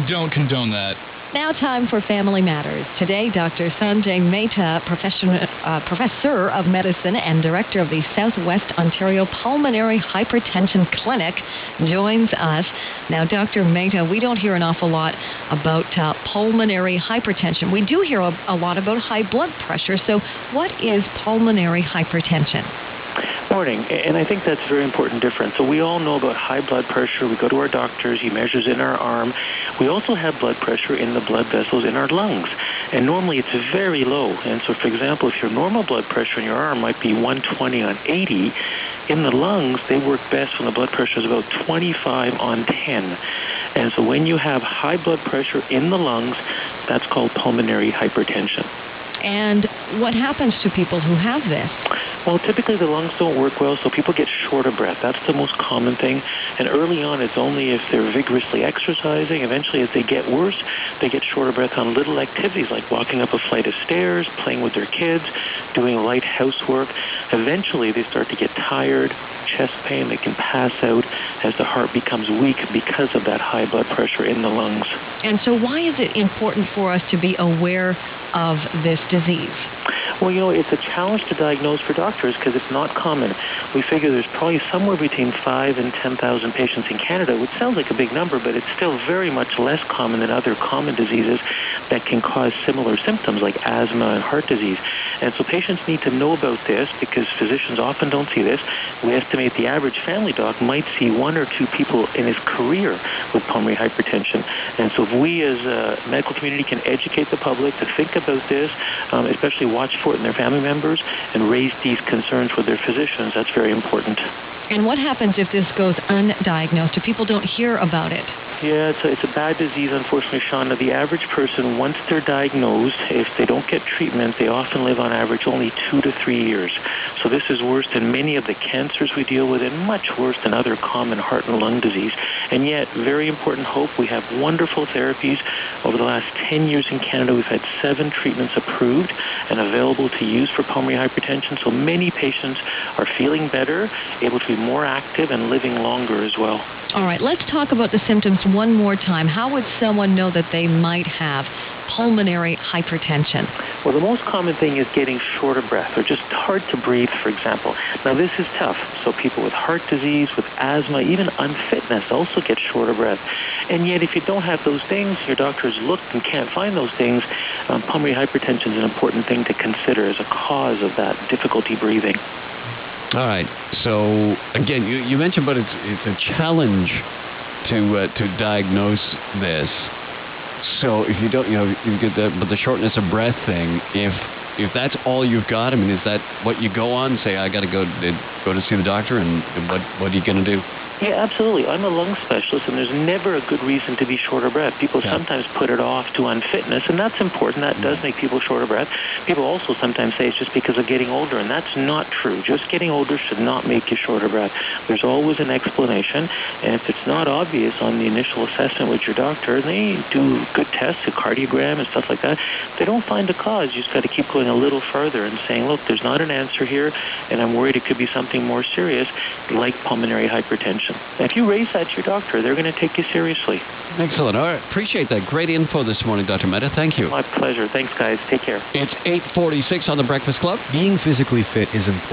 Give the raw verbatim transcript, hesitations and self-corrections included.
don't condone that. Now time for Family Matters. Today, Doctor Sanjay Mehta, profession, uh, professor of medicine and director of the Southwest Ontario Pulmonary Hypertension Clinic, joins us. Now, Doctor Mehta, we don't hear an awful lot about uh, pulmonary hypertension. We do hear a, a lot about high blood pressure. So what is pulmonary hypertension? Morning, and I think that's a very important difference. So we all know about high blood pressure. We go to our doctors, he measures in our arm. We also have blood pressure in the blood vessels in our lungs, and normally it's very low. And so, for example, if your normal blood pressure in your arm might be one twenty on eighty, in the lungs, they work best when the blood pressure is about twenty-five on ten. And so when you have high blood pressure in the lungs, that's called pulmonary hypertension. And what happens to people who have this? Well, typically the lungs don't work well, so people get short of breath. That's the most common thing. And early on, it's only if they're vigorously exercising. Eventually, as they get worse, they get short of breath on little activities like walking up a flight of stairs, playing with their kids, doing light housework. Eventually, they start to get tired, chest pain. They can pass out as the heart becomes weak because of that high blood pressure in the lungs. And so why is it important for us to be aware of this disease? Well, you know, it's a challenge to diagnose for doctors because it's not common. We figure there's probably somewhere between five and ten thousand patients in Canada, which sounds like a big number, but it's still very much less common than other common diseases that can cause similar symptoms like asthma and heart disease. And so patients need to know about this because physicians often don't see this. We estimate the average family doc might see one or two people in his career with pulmonary hypertension. And so if we as a medical community can educate the public to think about this, um, especially watch for it in their family members, and raise these concerns with their physicians, that's very important. And what happens if this goes undiagnosed, if people don't hear about it? Yeah, it's a, it's a bad disease, unfortunately, Shauna. The average person, once they're diagnosed, if they don't get treatment, they often live on average only two to three years. So this is worse than many of the cancers we deal with and much worse than other common heart and lung disease. And yet, very important hope, we have wonderful therapies. Over the last ten years in Canada, we've had seven treatments approved and available to use for pulmonary hypertension. So many patients are feeling better, able to be more active and living longer as well. All right, let's talk about the symptoms one more time. How would someone know that they might have pulmonary hypertension? Well, the most common thing is getting short of breath or just hard to breathe, for example. Now, this is tough. So people with heart disease, with asthma, even unfitness also get short of breath. And yet, if you don't have those things, your doctor's looked and can't find those things, um, pulmonary hypertension is an important thing to consider as a cause of that difficulty breathing. All right. So again, you, you mentioned, but it's it's a challenge to uh, to diagnose this. So if you don't, you know, you get the but the shortness of breath thing. If if that's all you've got, I mean, is that what you go on? Say, I got to go to go to see the doctor, and what what are you going to do? Yeah, absolutely. I'm a lung specialist, and there's never a good reason to be short of breath. People yeah. sometimes put it off to unfitness, and that's important. That does make people short of breath. People also sometimes say it's just because of getting older, and that's not true. Just getting older should not make you short of breath. There's always an explanation, and if it's not obvious on the initial assessment with your doctor, they do good tests, a cardiogram and stuff like that. If they don't find a cause, you just got to keep going a little further and saying, look, there's not an answer here, and I'm worried it could be something more serious, like pulmonary hypertension. If you raise that to your doctor, they're going to take you seriously. Excellent. All right. Appreciate that. Great info this morning, Doctor Mehta. Thank you. My pleasure. Thanks, guys. Take care. It's eight forty-six on The Breakfast Club. Being physically fit is important.